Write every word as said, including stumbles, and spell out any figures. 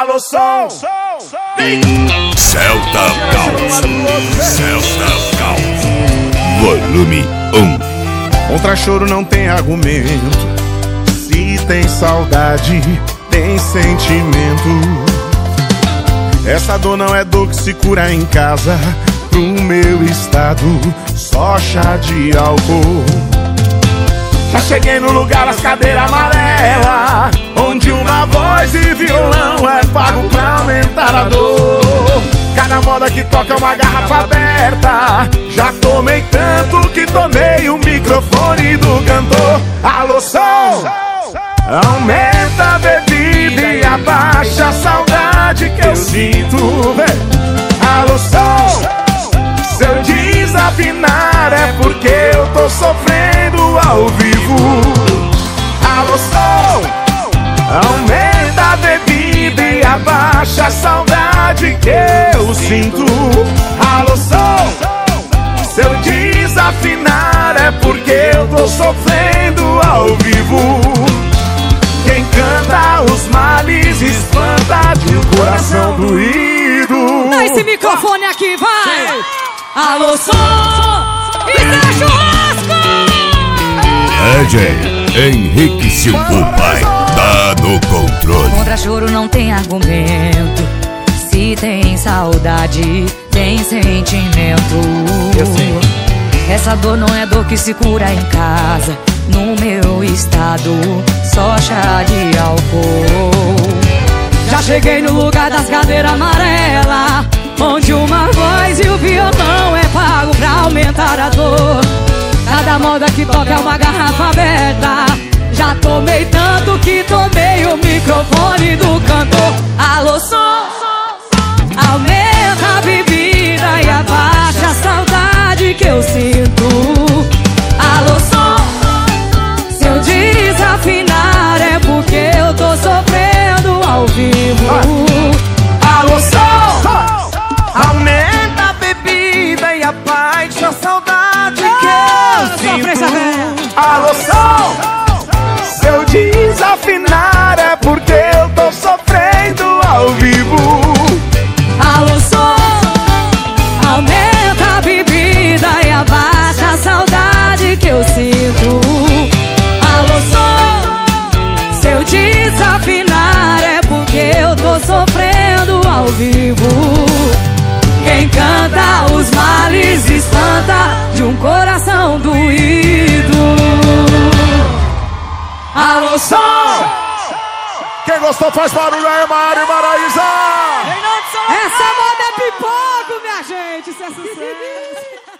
Alô, som! Celta Caos. Celta Caos. Volume um. Contra choro não tem argumento. Se tem saudade, tem sentimento. Essa dor não é dor que se cura em casa. Pro meu estado, só chá de álcool. Já cheguei no lugar das cadeiras amarelas, onde uma voz e violão é pago pra aumentar a dor. Cada moda que toca é uma garrafa aberta. Já tomei tanto que tomei o microfone do cantor. Alô, som! Aumenta a bebida e abaixa a saudade que eu sinto, véi. Alô, som! Se eu desafinar é porque eu tô sofrendo ao vivo. Alô, som! Aumenta a bebida e abaixa a saudade que eu sinto. Alô, som! Se eu desafinar é porque eu tô sofrendo ao vivo. Quem canta os males espanta de um coração doído. Dá esse microfone aqui, vai! Alô, som! Isso é churrasco! D J Henrique Silva, pai, tá no controle. Contra choro não tem argumento. Se tem saudade, tem sentimento. Essa dor não é dor que se cura em casa. No meu estado, só chá de álcool. Já cheguei no lugar das cadeiras amarelas, onde uma voz e o violão é pago pra aumentar a dor. Cada moda que toca é uma garrafa aberta. Já tomei tanto que tomei o microfone do cantor. Alô, som! Aumenta a bebida e abaixa a saudade que eu sinto. Alô, som! Se eu desafinar é porque eu tô sofrendo ao vivo. Alô, som! Aumenta a bebida e abaixa a saudade que eu sinto. Alô, som! Se eu desafinar é porque eu tô sofrendo ao vivo. Alô, som! Aumenta a bebida e abaixa a saudade que eu sinto. Alô, som! Se eu desafinar é porque eu tô sofrendo ao vivo. Quem canta os males espanta de um coração doído. Alô, som! Quem gostou faz barulho aí, Mário Maraíza! Essa moda é pipoco, minha gente, isso é sucesso.